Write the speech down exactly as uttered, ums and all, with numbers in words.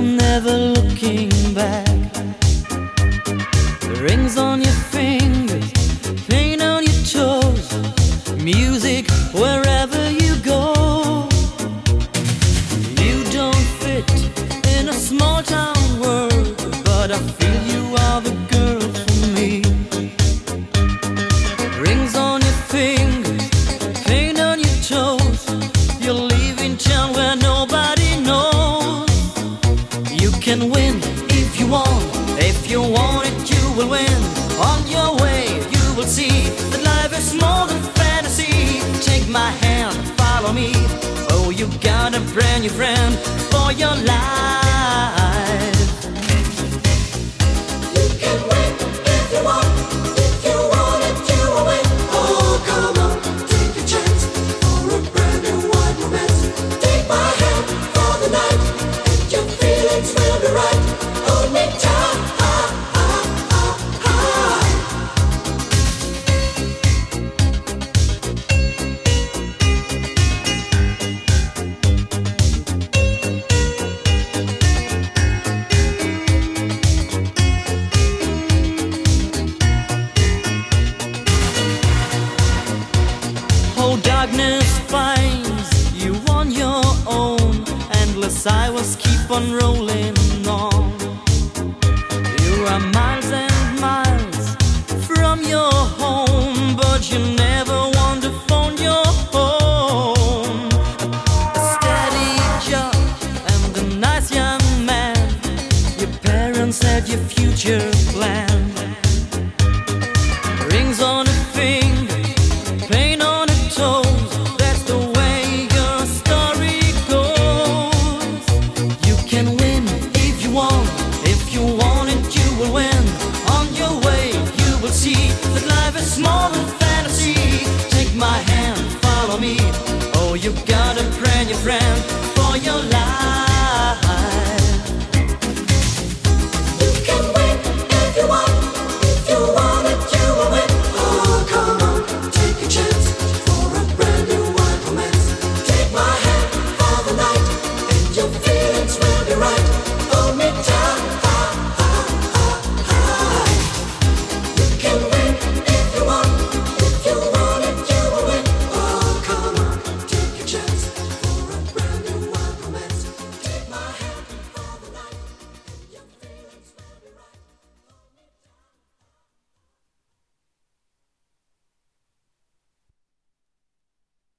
never looking back. Rings on your fingers, paint on your toes, music wherever you go. You don't fit in a small town world, but I feel you are the girl for me. Rings on your fingers, paint on your toes, you're leaving town where nobody knows. You can win if you want, if you want it you will win. On your way you will see that life is more than fantasy. Take my hand, follow me. Oh, you got a brand new friend for your life. You can win if you want, if you want it you will win. Oh, come on, take a chance for a brand new wide romance. Take my hand for the night, and your feelings will be right. Hold me tight. Oh, darkness finds you on your own. Endless highways keep on rolling on. You are miles and miles from your home, but you never want to phone your home. A steady job and a nice young man, your parents had your future planned. Rings on a finger, paint on a toes, that's the way your story goes. You can win if you want, if you want it you will win. On your way you will see that life is more than fantasy. Take my hand, follow me. Oh, you got a brand new friend